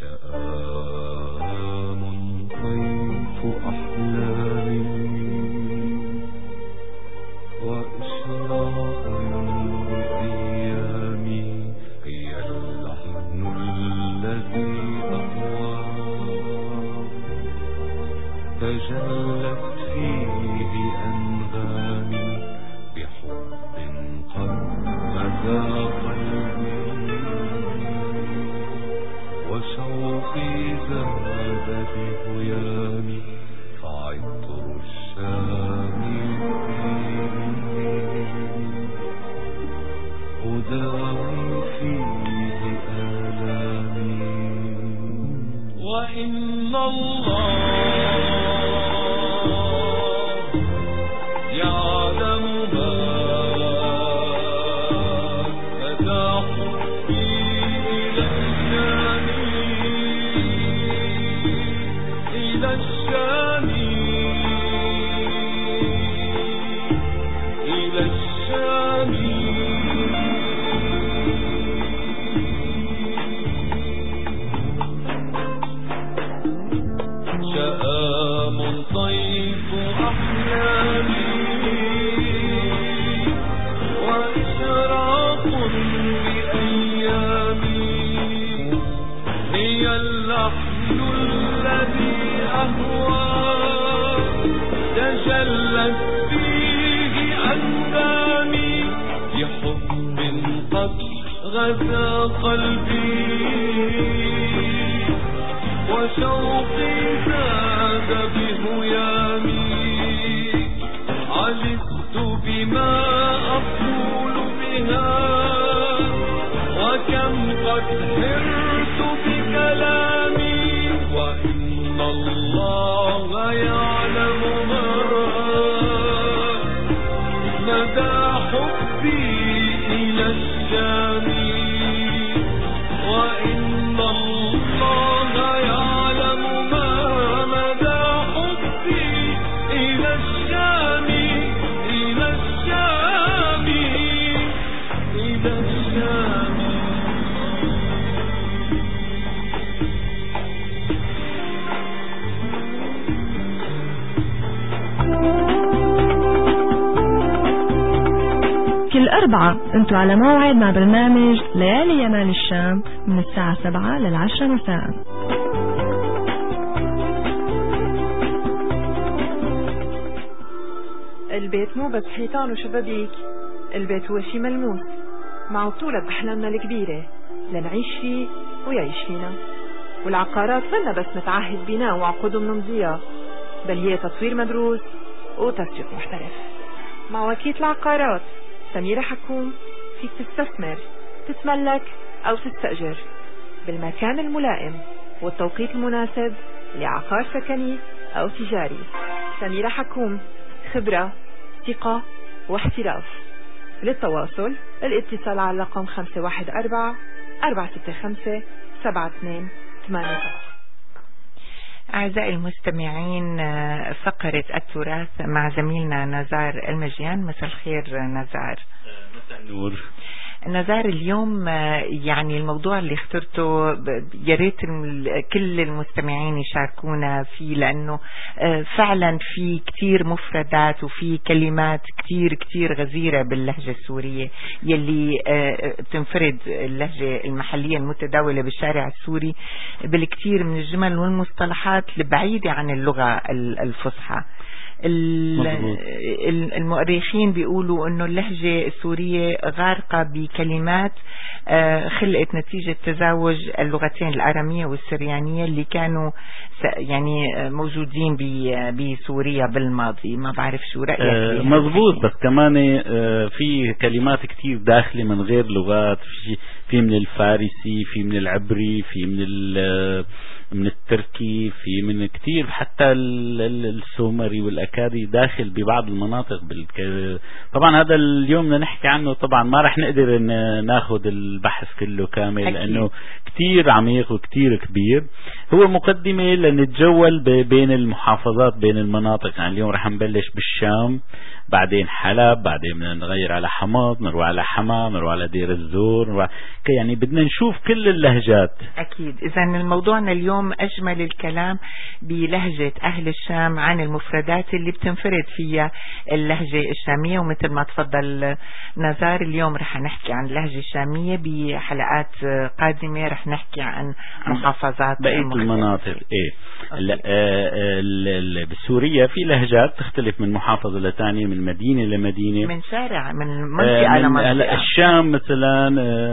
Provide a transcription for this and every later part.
شآم طيف أحلامي وإشراق بأيامي هي اللحن الذي أهوى تجلت فيه أنغامي بحب قد غزا قلبي وشوقي زاد بهيامي فعطر الشام أداوي فيه آلامي وإن الله يعلم ما فتح إلى الشام إلى الشام إلى الشام شآم طيف أحلامي وإشراق بأيامي هي اللحن الذي أهوى تجلت فيه أندامي بحب قد غزا قلبي وشوقي زاد بهيامي عجزت بما أقول بها وكم قد هرت بكلامي وإن الله يعلم مدى حبي إلى الشام وإن الله يعلم مدى حبي إلى الشام إلى الشام إلى الشام كل أربعة انتوا على موعد مع برنامج ليالي يمال الشام من الساعة 7 لل10 مساء. البيت مو بس حيطان وشبابيك، البيت هو شي ملموس مع بطولة أحلامنا الكبيرة لنعيش فيه ويعيش فينا. والعقارات منا بس نتعهد بناء وعقود نمضيها، بل هي تطوير مدروس وتسويق محترف. مع وكيلة العقارات سميرة حكوم فيك تستثمر، تتملك أو تستأجر بالمكان الملائم والتوقيت المناسب لعقار سكني أو تجاري. سميرة حكوم، خبرة، ثقة واحتراف. للتواصل الاتصال على رقم 514-465-7283. أعزائي المستمعين، فقرة التراث مع زميلنا نزار المجيان. مساء الخير نزار. مساء النور نزار. اليوم يعني الموضوع اللي اخترته يا ريت كل المستمعين يشاركونا فيه، لأنه فعلا في كتير مفردات وفي كلمات كتير غزيرة باللهجة السورية يلي بتنفرد اللهجة المحلية المتداولة بالشارع السوري بالكثير من الجمل والمصطلحات البعيدة عن اللغة الفصحى. المؤرخين بيقولوا انه اللهجة السورية غارقة بكلمات خلقت نتيجة تزاوج اللغتين الآرامية والسريانية اللي كانوا يعني موجودين بسوريا بالماضي. ما بعرف شو رأيك؟ مضبوط، بس كمان في كلمات كتير داخلة من غير لغات، في من الفارسي، في من العبري، في من التركي، في من كتير، حتى السومري والأكادي داخل ببعض المناطق طبعا هذا اليوم بدنا نحكي عنه. طبعا ما رح نقدر ناخذ البحث كله كامل أكيد، لأنه كتير عميق وكتير كبير. هو مقدمة لنتجول بين المحافظات بين المناطق. يعني اليوم رح نبلش بالشام، بعدين حلب، بعدين بدنا نغير على حمص، نروح على حما، نروح على دير الزور، يعني بدنا نشوف كل اللهجات. أكيد. إذا الموضوعنا اليوم أجمل الكلام بلهجة أهل الشام عن المفردات اللي بتنفرد فيها اللهجة الشامية. ومثل ما تفضل نزار اليوم رح نحكي عن اللهجة الشامية، بحلقات قادمة رح نحكي عن محافظات بقية المناطق. بسوريا في لهجات تختلف من محافظة لثانية، من مدينة لمدينة، من شارع، من منطقة لمنطقة. الشام مثلا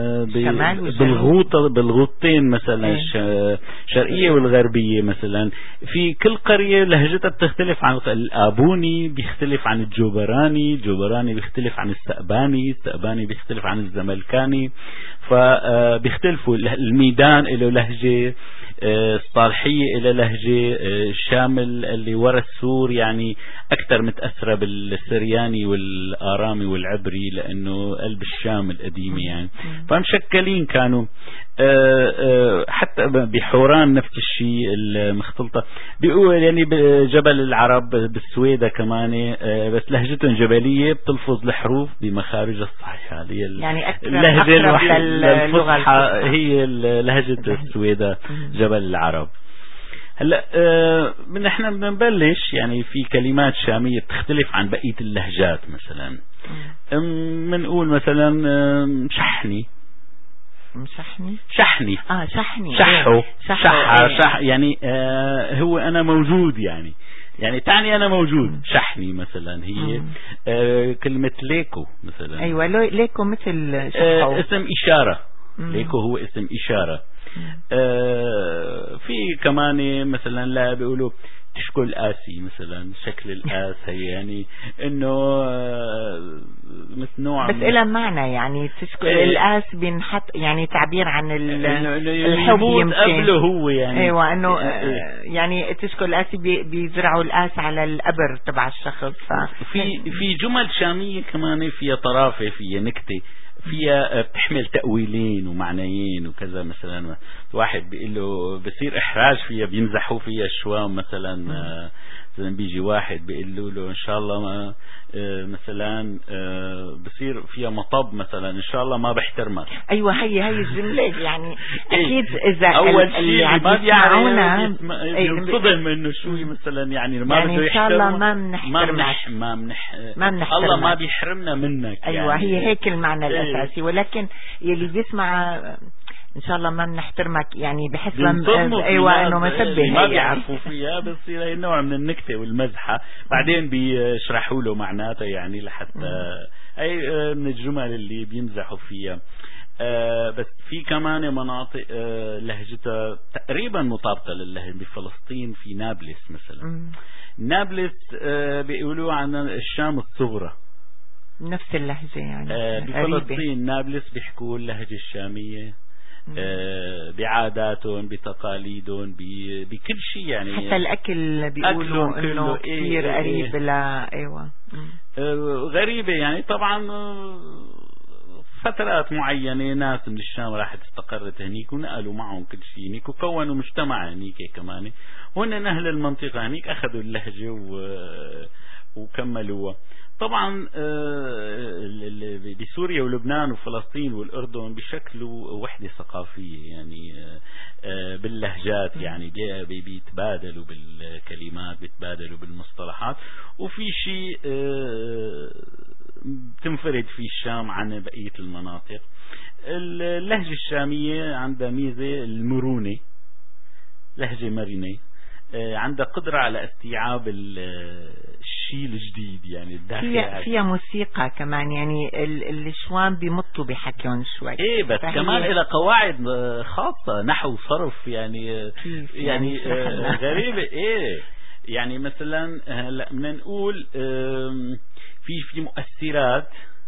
بالغوطين مثلا الشرقية والغربية مثلا، في كل قرية لهجتها بتختلف. عن الآبوني بيختلف عن الجوبراني بيختلف عن السأباني بيختلف عن الزملكاني، فبيختلفوا. الميدان له لهجة، الصالحية له لهجة، الشامل اللي ورا السور يعني أكثر متأثرة بالسرياني والآرامي والعبري، لأنه قلب الشام القديم يعني. فمشكلين كانوا. حتى بحوران نفس الشيء المختلطة. بيقول يعني بجبل العرب بالسويدة كمان، بس لهجتهم جبلية، بتلفظ الحروف بمخارجها الصحيحة. يعني اللهجة الوحيدة للفصحى هي لهجة السويدة جبل العرب. هلا نحن بدنا نبلش يعني في كلمات شامية بتختلف عن بقية اللهجات. مثلا بنقول مثلا شحني، شحو يعني هو أنا موجود، يعني تعني أنا موجود. شحني مثلا هي كلمة ليكو مثلا. أيوة، ليكو مثل شحو، اسم إشارة. ليكو هو اسم إشارة. في كمان مثلا لا بيقولوا تشكل الآسي مثلا، شكل الآس هي يعني انه مثل نوع، بس إلى معنى يعني تشكل الآس بنحط يعني تعبير عن الحب يمكن قبله هو يعني. ايوه انه يعني تشكل الآسي بيزرعوا الآس على القبر تبع الشخص. في جمل شامية كمان فيها طرافة، فيها نكتة، فيها بتحمل تأويلين ومعنيين وكذا. مثلا واحد بيقول له بصير إحراج فيها، بيمزحوا فيها الشوام مثلا. بيجي واحد بيقول له إن شاء الله ما مثلا بصير فيها مطب مثلا، إن شاء الله ما بحترمك. أيوة، هي الجملة يعني. أكيد إذا أول شيء ما بيعرف ينصدم إنه شو مثلا يعني ما يعني بده إن شاء الله ما بنحترمك، الله الله ما بيحرمنا منك. أيوة يعني هي هيك المعنى الأساسي. ولكن يلي بيسمع إن شاء الله ما بنحترمك يعني بحس أيوة إنه مسبه، ما بيعرفوا فيها، بصير هي نوع من النكتة والمزحة. بعدين بيشرحوا له معناته يعني، لحتى أي من الجمل اللي بيمزحوا فيها. بس في كمان مناطق لهجتها تقريبا مطابقة للهجة. بفلسطين في نابلس مثلا. نابلس بيقولوا عن الشام الصغرى، نفس اللهجة يعني. بفلسطين نابلس بيحكوا اللهجة الشامية، بعاداتهم، بتقاليدهم، بكل شيء يعني. حتى الأكل بيقولوا إنه كثير قريب. لا أيوة غريبة يعني. طبعا فترات معينة ناس من الشام راحت استقرت هنيك ونقلوا معهم كل شيء هنيك وكونوا مجتمع هنيك كمان. هن أهل المنطقة هنيك أخذوا اللهجة وكملوها. طبعا بسوريا ولبنان وفلسطين والأردن بشكلوا وحدة ثقافية يعني باللهجات، يعني بيتبادلوا بالكلمات، بيتبادلوا بالمصطلحات. وفي شيء تنفرد في الشام عن بقية المناطق. اللهجة الشامية عندها ميزة المرونة، لهجة مرنة، عندها قدرة على استيعاب الشيء الجديد يعني الداخل. فيها موسيقى كمان يعني الشوام بيمطوا بحكيهم شوي. ايه بس كمان إلى قواعد خاصة، نحو صرف يعني غريبة. ايه يعني مثلا هلا بدنا نقول في مؤثرات.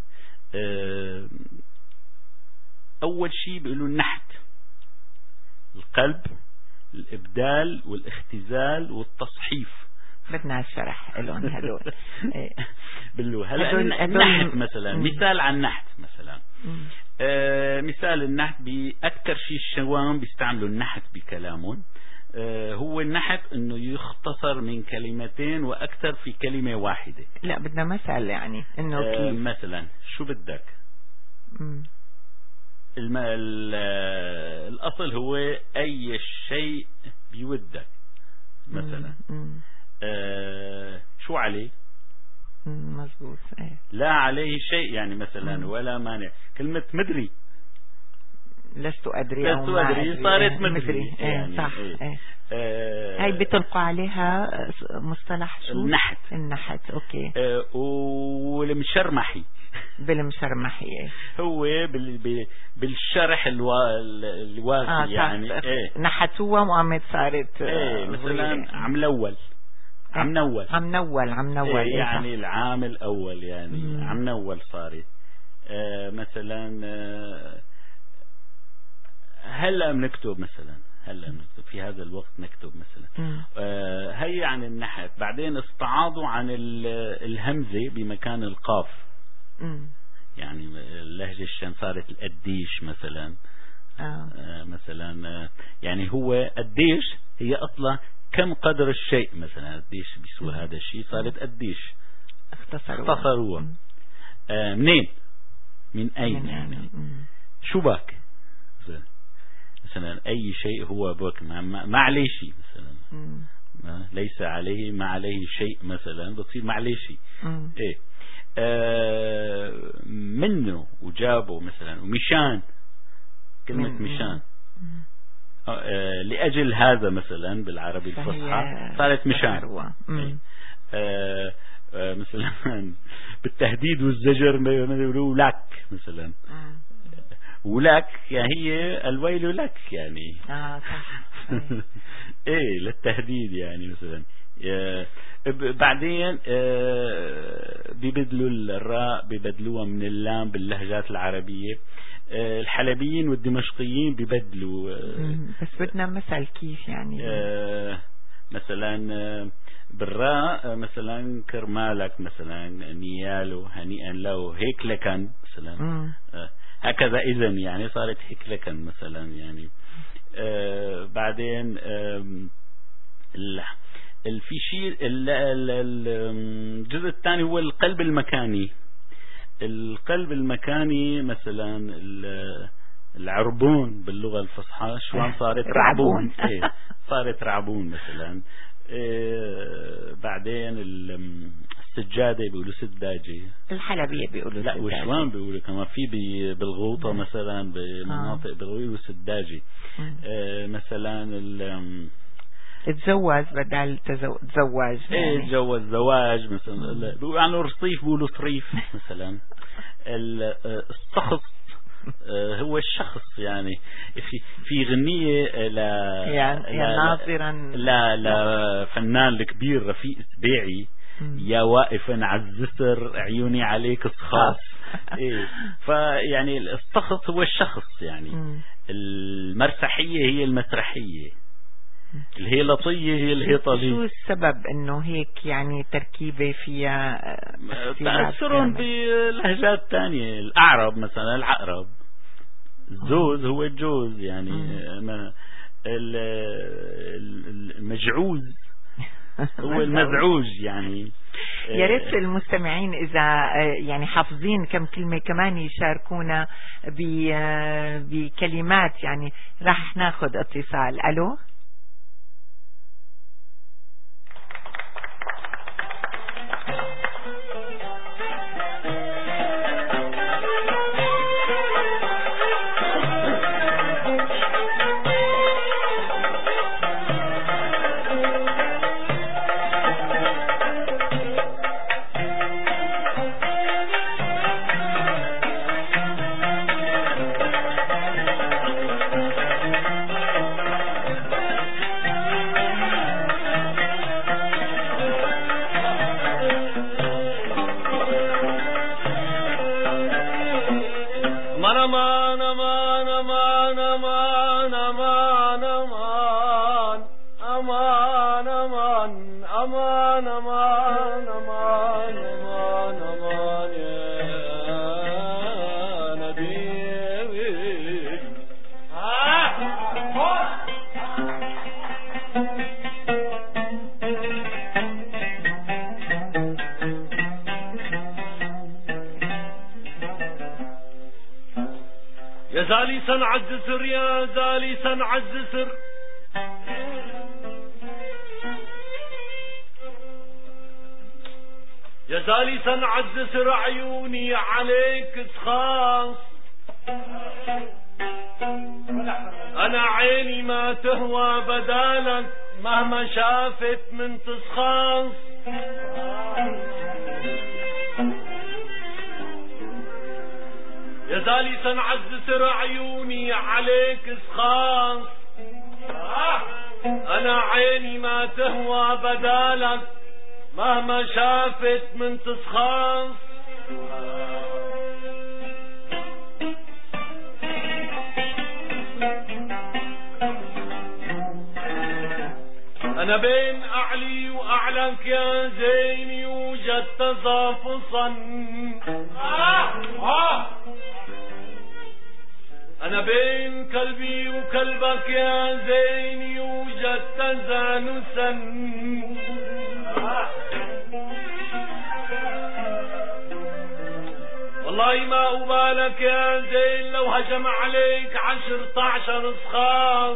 اول شيء بيقولوا النحت، القلب، الإبدال والإختزال والتصحيف. بدنا الشرح لهم هدول. هلا النحت مثلا، مثال عن النحت مثلا. مثال النحت بأكثر شيء الشوام بيستعملوا النحت بكلامهم. هو النحت انه يختصر من كلمتين واكثر في كلمة واحدة. لا بدنا مثل يعني انه كيف مثلا شو بدك. الاصل هو اي شيء بيودك مثلا. شو عليه. مزبوط. لا عليه شيء يعني مثلا ولا مانع. كلمة مدري لست أدري أو ما أدري صارت مدري يعني صح. هاي بتلقى عليها مصطلح شو النحت أوكي. والمشرمحي بالمشرمحي هو بالشرح الواسع يعني نحتوها وقامت صارت مثلا عم نول يعني العام الأول يعني عم نول صارت. مثلا هلا بنكتب مثلا في هذا الوقت نكتب مثلا. هي عن النحت. بعدين استعاضوا عن الهمزة بمكان القاف. يعني اللهجة الشام صارت القديش مثلا. مثلا يعني هو قديش هي أصلا كم قدر الشيء مثلا. قديش بيسوى هذا الشيء صارت قديش اختصروها. منين من أين يعني شو بك مثلا أي شيء هو بك ما عليه شيء مثلا. ليس عليه ما عليه شيء مثلا بتصير ما عليه شيء. منه وجابه مثلا. ومشان كلمة مشان لأجل هذا مثلا بالعربي الفصحى صارت مشان. مثلا بالتهديد والزجر بيقولوا لك مثلا. ولك يعني هي الويل لك يعني. صح. للتهديد يعني مثلا. بعدين بيبدلوا الراء بيبدلوها من اللام باللهجات العربية. الحلبيين والدمشقيين بيبدلوا. بس بدنا مثل كيف يعني. مثلا بالراء مثلا كرمالك مثلا نياله هنيئا له هيك لكن مثلا. هكذا إذن يعني صارت هيك لكن مثلا يعني. بعدين في شيء الجزء الثاني هو القلب المكاني. القلب المكاني مثلا العربون باللغة الفصحى شلون صارت رعبون. صارت رعبون مثلا. بعدين السجادة بيقولوا سداجة. الحلبية بيقولوا لا وشلون بيقولوا كمان في بالغوطة مثلا بمناطق بيقولوا سداجة. مثلا تزوج بدل تزواج يعني. تزوج زواج مثلا. بيقولوا عنه رصيف بيقولوا صريف مثلا. الشخص هو الشخص يعني. في غنية ناظرا لا فنان الكبير رفيق سبيعي. يا واقفا على الزسر عيوني عليك صخاص. فيعني الشخص هو الشخص يعني. المسرحية هي المسرحية. الهيلطية هي الهيطلية. شو السبب انه هيك يعني تركيبة فيها تأثرهم بلهجات تانية. الأعرب مثلا العقرب. الزوز هو الجوز يعني. المجعوز هو المزعوج يعني. يا ريت المستمعين إذا يعني حافظين كم كلمة كمان يشاركونا بكلمات يعني. راح ناخذ اتصال. ألو زالسا عالجسر يا زالسا عالجسر يا زالسا عالجسر عيوني عليك تخاص أنا عيني ما تهوى بدالك مهما شافت من تصخاص يا زالسا عالجسر عيوني عليك تخاص أنا عيني ما تهوى بدالك مهما شافت من تصخاص أنا بين أعلي وأعلك يا زين يوجد تظافصا أنا بين كلبي وكلبك يا زين يوجد تزانسا والله ما أبالك يا زين لو هجم عليك 10 صخاص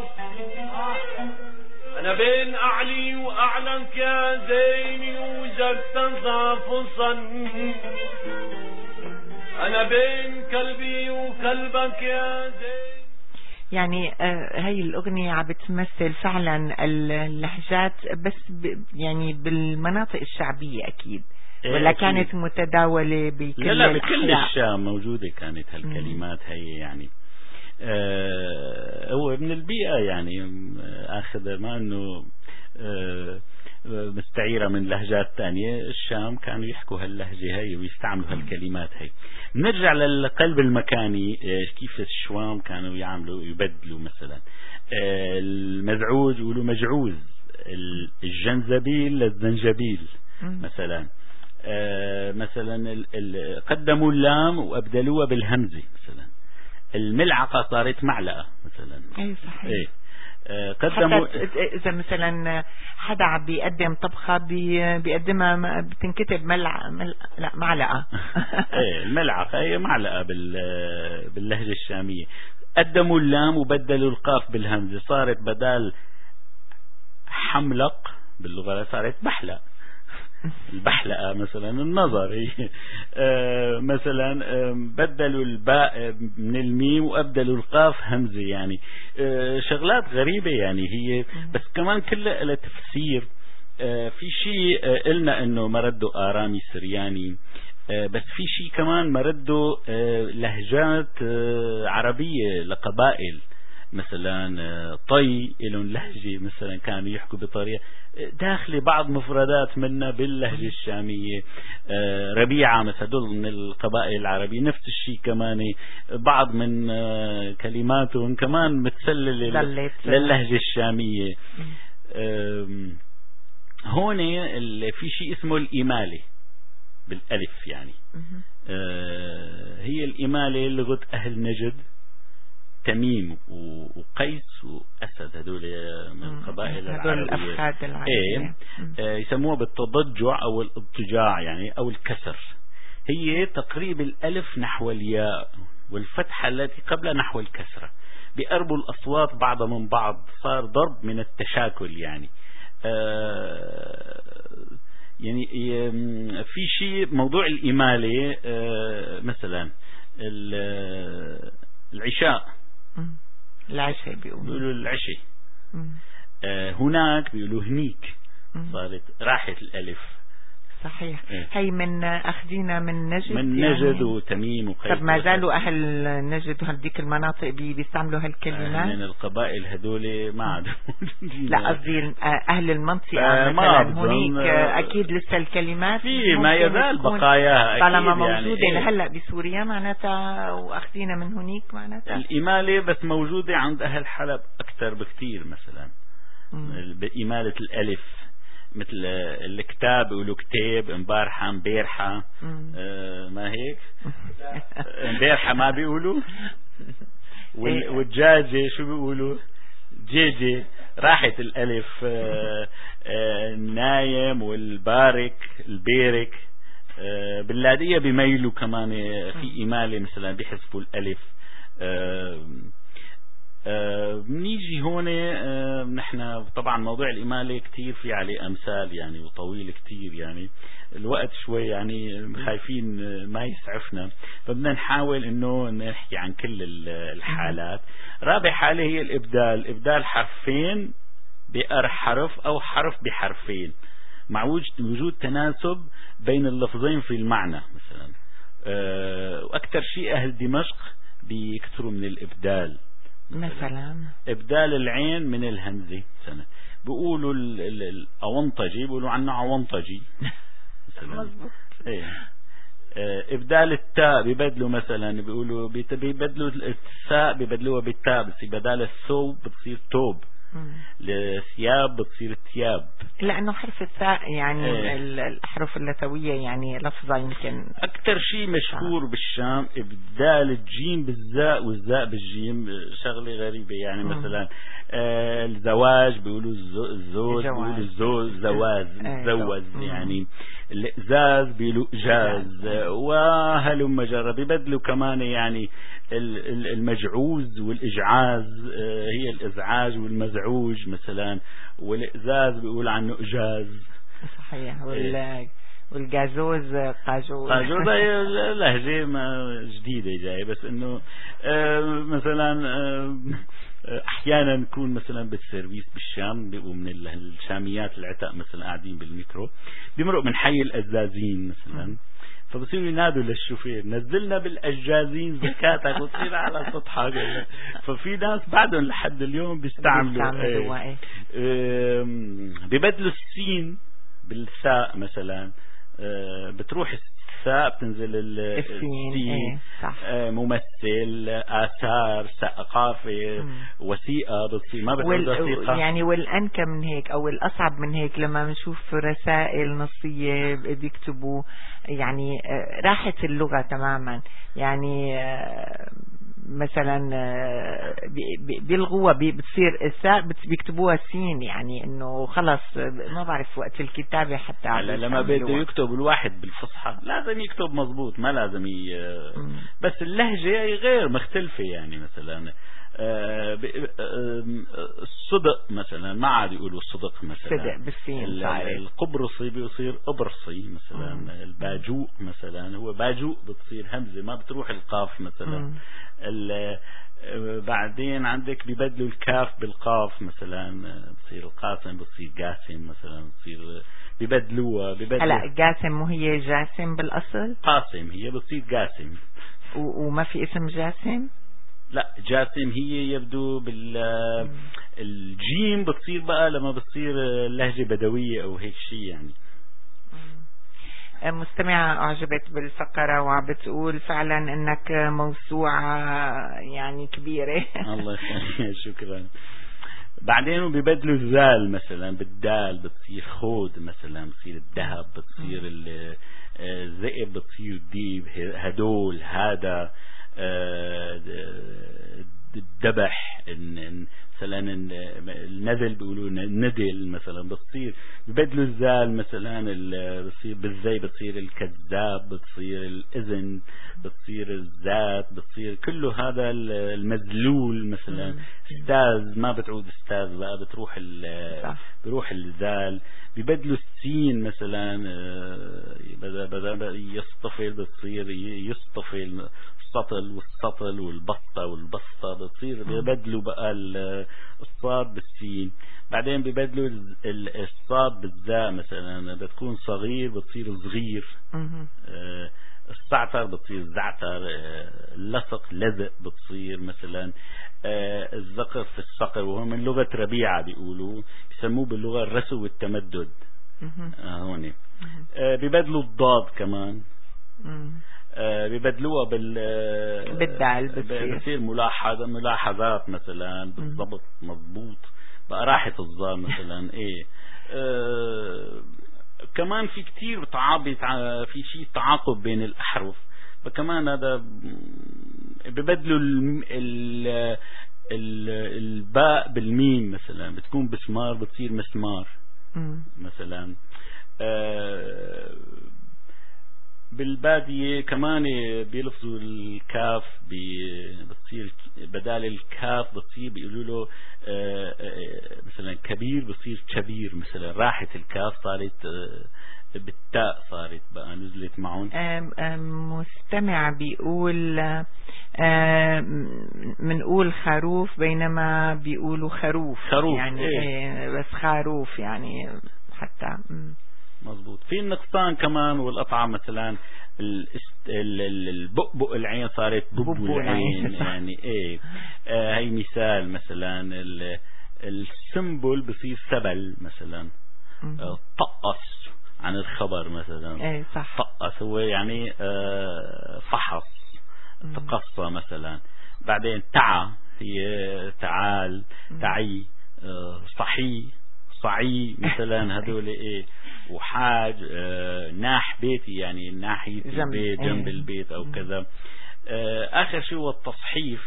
أنا بين أعلي وأعلنك يا زين يوجد تظافصا أنا بين كلبي وكلبك يا زين. يعني هاي الأغنية عم بتمثل فعلا اللهجات بس يعني بالمناطق الشعبية أكيد ولا كانت متداولة بكل لا بكل الشام موجودة كانت هالكلمات هي يعني هو من البيئة يعني أخذ ما أنه مستعيرة من لهجات تانية الشام كانوا يحكوا هاللهجة هي ويستعملوا هالكلمات هي. نرجع للقلب المكاني كيف الشوام كانوا يعملوا يبدلوا مثلا المزعوج يقولوا مجعوز الجنزبيل للزنجبيل مثلا مثلا قدموا اللام وأبدلوها بالهمزة مثلا الملعقة صارت معلقة مثلا. أي صحيح. إيه. قدموا إذا مثلا حدا عم بيقدم طبخة بيقدمها بتنكتب لا معلقة. إيه الملعقة هي معلقة باللهجة الشامية. قدموا اللام وبدلوا القاف بالهمزة صارت بدال حملق باللغة صارت بحلق. البحلقة مثلا النظر مثلا بدلوا الباء من الميم وأبدلوا القاف همزة يعني شغلات غريبة يعني هي بس كمان كلها لها تفسير. في شيء قلنا انه مردوا آرامي سرياني بس في شيء كمان مردوا لهجات عربية لقبائل مثلا طي لهم لهجة مثلا كانوا يحكوا بطريقة داخل بعض مفردات منها باللهجة الشامية. ربيعة مثلا دول من القبائل العربية نفس الشيء كمان بعض من كلماتهم كمان متسللة للهجة الشامية. هون في شيء اسمه الإمالة بالألف يعني هي الإمالة لغة أهل نجد تميم وقيس وأسد هذول من القبائل العربية يسموها بالتضجع أو الاضطجاع يعني أو الكسر. هي تقريب الألف نحو الياء والفتحة التي قبل نحو الكسرة بيقربوا الأصوات بعضها من بعض صار ضرب من التشاكل يعني. يعني في شيء موضوع الإمالة مثلا العشاء بيقولوا العشاء هناك بيقولوا هنيك صارت راحت الألف صحيح. هي من أخذينا من نجد يعني وتميم وقيس. طب ما زالوا أهل نجد وهديك المناطق بيستعملوا هالكلمات من القبائل هذول ما عادوا لا قصدي أهل المنطقة مثلا هنيك أكيد لسه الكلمات في ما يزال بقاياها طالما موجودة يعني لهلا بسوريا معناتها وأخذينا من هنيك معناتها الإمالة بس موجودة عند أهل حلب أكثر بكتير مثلا بإمالة الألف مثل الكتاب يقولوا كتاب امبارحة مبارحة ما هيك امبارحة ما بيقولوا والدجاجة شو بيقولوا جيجي راحت الألف. النايم والبارك البيرك باللادية بيميلوا كمان في إمالة مثلا بيحسبوا الألف بنيجي هون نحن طبعا موضوع الإمالة كتير في عليه أمثال يعني وطويل كتير يعني الوقت شوي يعني خايفين ما يسعفنا فبدنا نحاول انه نحكي عن كل الحالات. رابع حالة هي الإبدال، إبدال حرفين بحرف أو حرف بحرفين مع وجود تناسب بين اللفظين في المعنى مثلا. وأكثر شيء أهل دمشق بيكثروا من الإبدال، مثلا إبدال العين من الهمزة مثلا بيقولوا الأونطجي بيقولوا عنه عونطجي مظبوط. إيه. إبدال التاء بيبدلوا مثلا بيقولوا بيبدلوا الثاء بيبدلوها بالتاء بس بدال الثوب بتصير توب، الثياب بتصير ثياب لأنه حرف الثاء يعني الأحرف اللثوية يعني لفظة يمكن أكثر شيء مشهور بالشام إبدال الجيم بالزاء والزاء بالجيم، شغلة غريبة يعني مثلا الزواج بيقولوا الزوج بيقولوا الزوج زواز زوز يعني الإزاز بيقولوا إجاز وهلم جرى بيبدلوا كمان يعني المجعوز والإجعاز هي الإزعاج والمزعوج مثلا، والإزاز بيقول عنه إجاز صحيح والجازوز قاجوز لهجة جديدة جاي بس انه مثلا احيانا نكون مثلا بالسيرفيس بالشام بيبقوا من الشاميات العتق مثلا قاعدين بالمترو بيمرق من حي الأزازين مثلا فبصيروا ينادوا للشوفير نزلنا بالأجازين زكاتك وتصير على تضحك. ففي ناس بعدهم لحد اليوم بيستعملوا بيبدلوا السين بالثاء مثلا بتروح الثاء بتنزل السين ممثل آثار ثقافة وثيقة بتصير ما بتعود وثيقة يعني. والأنكى من هيك أو الأصعب من هيك لما بنشوف رسائل نصية بيكتبوا يعني راحت اللغة تماما يعني مثلا بيلغوها بتصير الثاء بيكتبوها سين يعني انه خلص ما بعرف وقت الكتابة حتى لما بده يكتب الواحد بالفصحى لازم يكتب مزبوط ما لازم بس اللهجة غير مختلفة يعني مثلا الصدق مثلا ما عاد يقولوا الصدق مثلا صدق بالسين القبرصي بيصير قبرصي مثلا الباجوء مثلا هو باجوء بتصير همزة ما بتروح القاف مثلا بعدين عندك بيبدلوا الكاف بالقاف مثلا بتصير القاسم بتصير قاسم مثلا بتصير بيبدلوها هلا قاسم وهي جاسم بالأصل قاسم هي بتصير قاسم وما في اسم جاسم لا جاسم هي يبدو الجيم بتصير بقى لما بتصير لهجة بدوية او هيك شيء يعني. مستمعة أعجبت بالفقرة وعم بتقول فعلا أنك موسوعة يعني كبيرة. الله يسلمك شكرا. بعدين بيبدلوا الزال مثلا بالدال بتصير خود مثلا بتصير الذهب بتصير الذئب بتصير ديب هدول هذا الذبح مثلا النذل بيقولوا ندل مثلا بتصير ببدلوا الزال مثلا بتصير بالزي بتصير الكذاب بتصير الإذن بتصير الذات بتصير كله هذا المذلول مثلا استاذ ما بتعود استاذ بقى بروح الزال. ببدلوا السين مثلا بدأ يصطفل بتصير يصطفل السطل والسطل والبسطة بتصير بيبدلوا بقى الصاد بالسين. بعدين بيبدلوا الصاد بالزاء مثلا بتكون صغير بتصير صغير الصعتر بتصير زعتر اللصق لزق بتصير مثلا الزقف في الصقر وهو من لغة ربيعة بيقولوا بيسموه باللغة الرسو والتمدد هون. بيبدلوا الضاد كمان بيبدلوها بالدال بتصير ملاحظات مثلا بالضبط مضبوط بقى راحة الظاء مثلا ايه كمان في كتير في شيء تعاقب بين الأحرف فكمان هذا ببدلوا الباء بالميم مثلا بتكون بسمار بتصير مسمار مثلا بالبادية كمان بيلفظوا الكاف بتصير بدال الكاف بتصير بيقولوا له مثلا كبير بصير كبير مثلا، راحت الكاف صارت بالتاء، صارت بقى نزلت معهم. مستمع بيقول منقول خروف بينما بيقولوا خروف يعني بس خروف يعني حتى مظبوط. في النقصان كمان والقطعة مثلا البؤبؤ العين صارت بؤبؤ العين يعني هي مثال. مثلا السنبل بصير سبل مثلا. طقس عن الخبر مثلا صح. طقس هو يعني فحص تقصى مثلا. بعدين تعا هي تعال تعي صحي صعي مثلا هذول وحاج ناح بيتي يعني ناحية البيت جنب البيت أو كذا. آخر شيء هو التصحيف.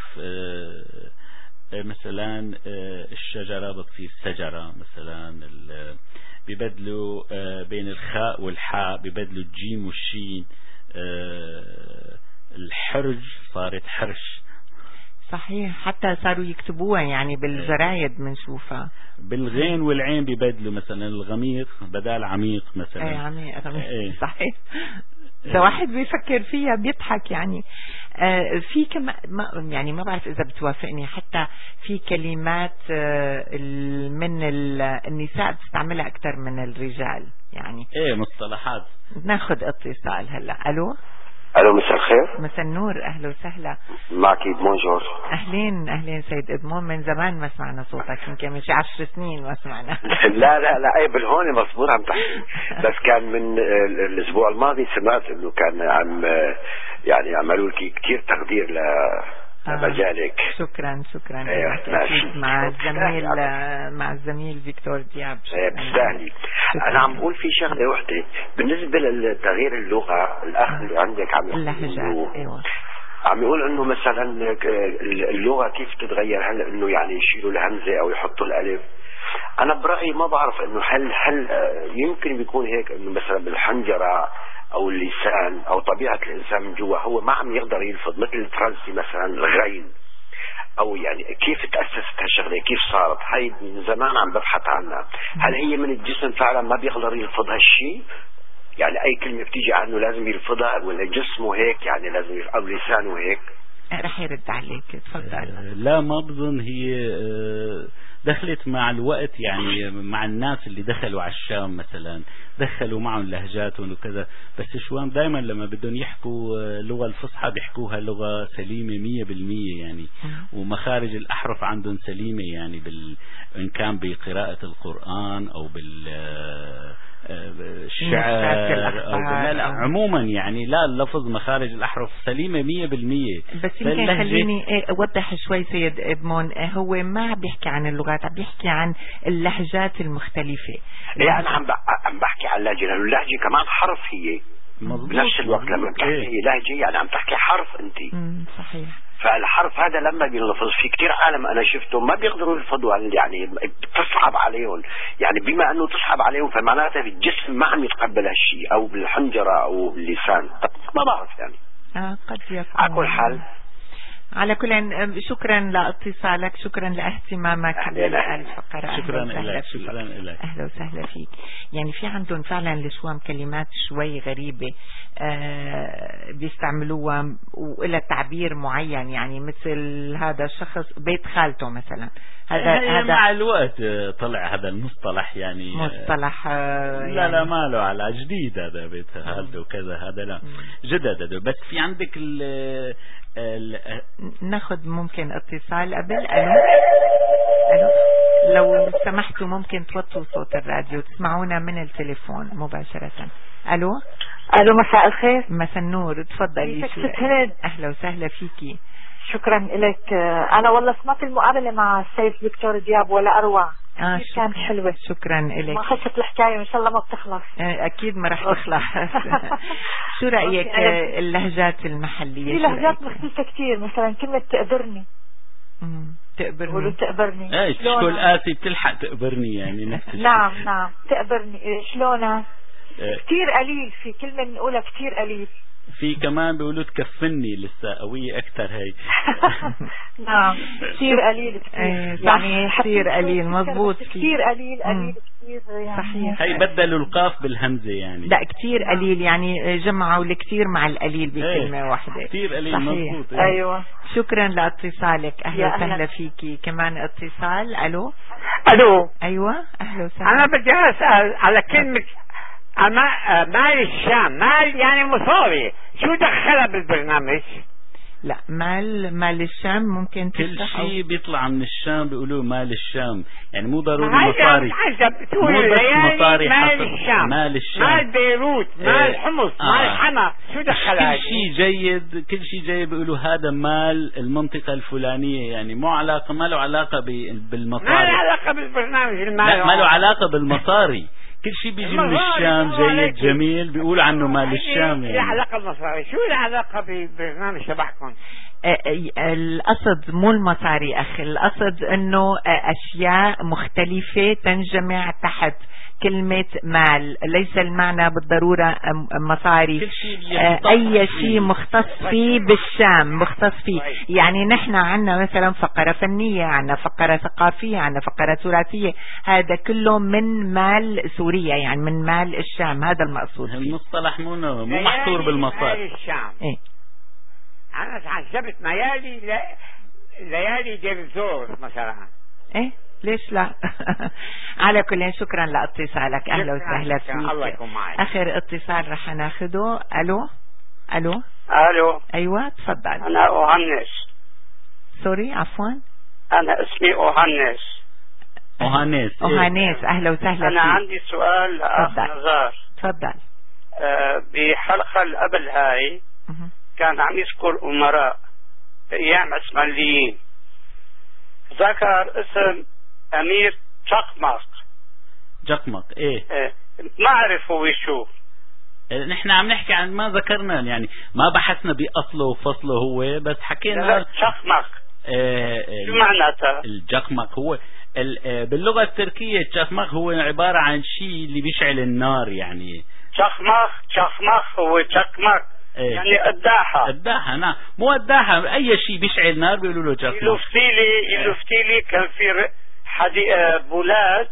مثلا الشجرة بتصير سجرة مثلا. بيبدلوا بين الخاء والحاء بيبدلوا الجيم والشين. الحرج صارت حرش. صحيح، حتى صاروا يكتبوها يعني بالجرايد بنشوفها. بالغين والعين بيبدلوا مثلا الغميق بدال عميق مثلا. عميق صحيح. ده واحد بيفكر فيها بيضحك يعني. في كم يعني ما بعرف إذا بتوافقني، حتى في كلمات من النساء بتستعملها أكثر من الرجال يعني. مصطلحات. ناخذ اتصال هلا. ألو مساء الخير. مساء النور، أهلا وسهلا. معك إدمون جورج. أهلين سيد إدمون، من زمان ما سمعنا صوتك، يمكن من 10 سنين ما سمعنا. لا بالهون مصبور عم تحكي. بس كان من الأسبوع الماضي سمعت إنه كان عم يعني عملوا لك كتير تقدير لمجالك. شكرا ماشي. مع الزميل فيكتور دياب. بتستاهلي. أنا عم بقول في شغلة وحدة بالنسبة لتغيير اللغة. الأخ اللي عندك عم يقول اللهجات. عم يقول إنه مثلا اللغة كيف تتغير، هل إنه يعني يشيلوا الهمزة أو يحطوا الألف. أنا برأيي ما بعرف إنه هل يمكن بيكون هيك إنه مثلا بالحنجرة أو اللسان أو طبيعة الإنسان من جوا هو ما عم يقدر يلفظ، مثل الفرنسي مثلا الغين، أو يعني كيف تأسست هالشغلة، كيف صارت. هاي من زمان عم ببحث عنها. هل هي من الجسم فعلا ما بيقدر يلفظ هالشيء؟ يعني أي كلمة بتيجي عنه لازم يلفظها، ولا جسمه هيك يعني لازم أو لسانه هيك؟ رح يرد عليك، تفضل. لا ما بظن. هي دخلت مع الوقت يعني مع الناس اللي دخلوا على الشام مثلا دخلوا معهم لهجاتهم وكذا. بس الشوام دائما لما بدهم يحكوا اللغة الفصحى بيحكوها لغة سليمة 100% يعني. ومخارج الأحرف عندهم سليمة يعني إن كان بقراءة القرآن أو الشعر أو عموما يعني. لا اللفظ مخارج الأحرف سليمة 100%. بس يمكن خليني أوضح شوي سيد إدمون. هو ما بيحكي عن اللغات، عم بيحكي عن اللهجات المختلفة. يعني أنا عم بحكي عن اللهجة، لأنه اللهجة كمان حرف هي بنفس الوقت. لما بتحكي لهجة يعني عم تحكي حرف أنت. صحيح. فالحرف هذا لما بينلفظ في كتير عالم أنا شفتهم ما بيقدروا يلفظوا، يعني بتصعب عليهم. يعني بما أنه تصعب عليهم فمعناتها الجسم ما عم يتقبل هالشيء، أو بالحنجرة أو باللسان. ما بعرف يعني. قد يكون. على كل حال، على كل شكرا لاتصالك، شكرا لاهتمامك بالفقرة. شكرا لك. أهلا وسهلا فيك. يعني في عندهم فعلا الشوام كلمات شوي غريبة بيستعملوها وإلى تعبير معين، يعني مثل هذا الشخص بيت خالته مثلا. هذا مع الوقت طلع هذا المصطلح يعني مصطلح لا ما له على جديد. هذا بيت خالته وكذا هذا لا جدد هذا. بس في عندك ناخذ ممكن اتصال قبل. ألو لو سمحتوا ممكن توطوا صوت الراديو تسمعونا من التليفون مباشرة. ألو مساء الخير. مساء النور، تفضلي. أهلا وسهلا فيكي. شكرا لك. أنا والله سمعت المقابلة مع السيد فيكتور دياب ولا أروع. كانت حلوة. شكرا لك. ما خلصت الحكاية وإن شاء الله ما بتخلص. أكيد ما رح تخلص. شو رأيك اللهجات المحلية؟ في لهجات مختلفة كتير. مثلا كلمة تقبرني. تقبرني. شكل قاسي بتلحق تقبرني يعني نفس الشيء. نعم تقبرني. شلونها كتير قليل، في كلمة بنقولها كتير قليل. في كمان بيقولوا تكفني، لسه قوية أكثر هي. نعم كتير قليل يعني كتير قليل مضبوط، كتير قليل قليل كتير يعني صحيح. هي بدلوا القاف بالهمزة يعني. لا كتير قليل يعني جمعوا الكتير مع القليل بكلمة واحدة. كتير قليل مضبوط. أيوة. شكرا لاتصالك، أهلا وسهلا فيكي. كمان اتصال. ألو. أيوة أهلا وسهلا. أنا بدي أسأل على كلمة مال الشام، مال يعني مصاري، شو دخلها بالبرنامج؟ لا مال الشام ممكن كل شيء بيطلع من الشام بيقولوا مال الشام، يعني مو ضروري مصاري، مو بس مصاري. مال الشام، مال بيروت، مال حمص، مال حما، شو دخلها؟ كل شيء جيد بيقولوا هذا مال المنطقة الفلانية، يعني مو علاقة، ما له علاقة بالمصاري، ما له علاقة بالبرنامج. لا ما له علاقة بالمصاري. كل شيء بيجي من الشام جيد جميل بيقول عنه مال الشام. يعني علاقة بالمصاري، شو العلاقة بالبرنامج تبعكم؟ القصد مو المصاري أخي، القصد أنه أشياء مختلفة تنجمع تحت كلمة مال، ليس المعنى بالضرورة مصاري، أي شيء مختص فيه بالشام مختص فيه. يعني نحن عنا مثلا فقرة فنية، عنا فقرة ثقافية، عنا فقرة تراثية، هذا كله من مال سوريا، يعني من مال الشام، هذا المقصود. المصطلح مو محصور بالمصاري. الشام. أنا تعجبت ليالي ديرزور مثلا. ليش لا. على كل شكرا لاتصالك، أهلا وسهلا فيك. الله يكون معك. آخر اتصال رح ناخده. ألو. أيوة تفضل. أنا أوهنس. سوري عفوا. أنا اسمي أوهانيس. أهلا وسهلا أنا فيك. عندي سؤال لأخ نزار. تفضل. بحلقة اللي قبل هاي كان عم يذكر أمراء أيام عثمانيين، ذكر اسم أمير جقمق. ما أعرف هو شو. نحن عم نحكي عن ما ذكرنا، يعني ما بحثنا بأصله وفصله هو، بس حكينا جقمق. شو معناتها؟ الجقمق هو باللغة التركية الجقمق هو عبارة عن شيء اللي بيشعل النار، يعني جقمق هو جقمق يعني قداحة. نعم مو قداحة، أي شيء بيشعل نار بيقولوا له جقمق. يلفتيلي كان في بولاد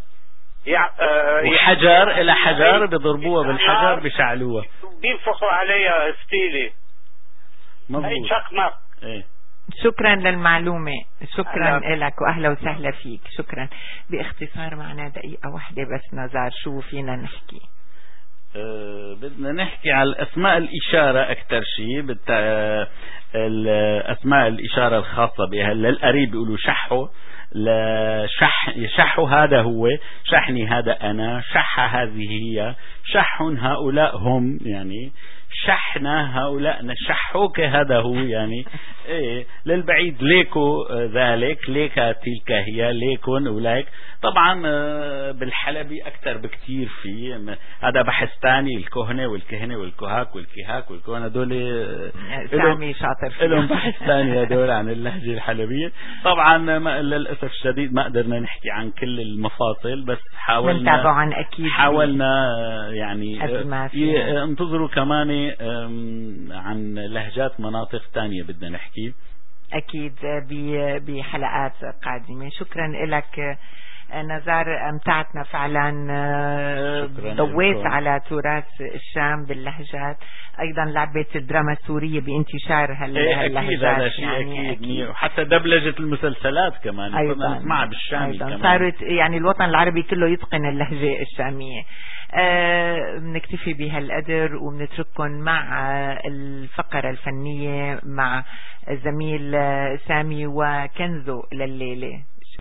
وحجر إلى حجر بيضربوها بالحجر بيشعلوها، بينفخوا عليها فتيلي. مظبوط. جقمق. شكرا للمعلومة، شكرا لك وأهلا وسهلا فيك. شكرا. باختصار معنا دقيقة واحدة بس نزار، شو فينا نحكي؟ بدنا نحكي على الأسماء الإشارة أكثر شيء، الأسماء الإشارة الخاصة بها. للقريب بيقولوا شحو، شحو هذا هو، شحني هذا أنا، شحة هذه هي، شح هؤلاء هم، يعني شحنا هؤلاء نشحوك هذا هو، يعني للبعيد ليكو ذلك، ليكا تلك هي، ليكن أولئك. طبعا بالحلبي أكثر بكتير، في هذا بحث ثاني، الكهنة والكهنة والكهاك والكهاك والكهنة دول سامي شاطر فيه، لهم بحث ثاني هدول عن اللهجة الحلبية. طبعا للأسف الشديد ما قدرنا نحكي عن كل المفاصل، بس حاولنا يعني انتظروا كمان عن لهجات مناطق ثانية بدنا نحكي أكيد بحلقات قادمة. شكرا لك نزار، أمتعتنا فعلا، ضويت على تراث الشام باللهجات، أيضا لعبة الدراما السورية بانتشار هاللهجات، يعني أكيد. وحتى دبلجة المسلسلات كمان أيضا نسمعها بالشامي كمان، صارت يعني الوطن العربي كله يتقن اللهجة الشامية. بنكتفي بهالقدر وبنترككم مع الفقرة الفنية مع زميل سامي وكنزو لليلة.